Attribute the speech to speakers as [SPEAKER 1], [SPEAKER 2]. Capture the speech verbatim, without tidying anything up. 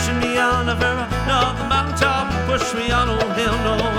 [SPEAKER 1] pushing me on a very north mountain top, push me on, oh hell no.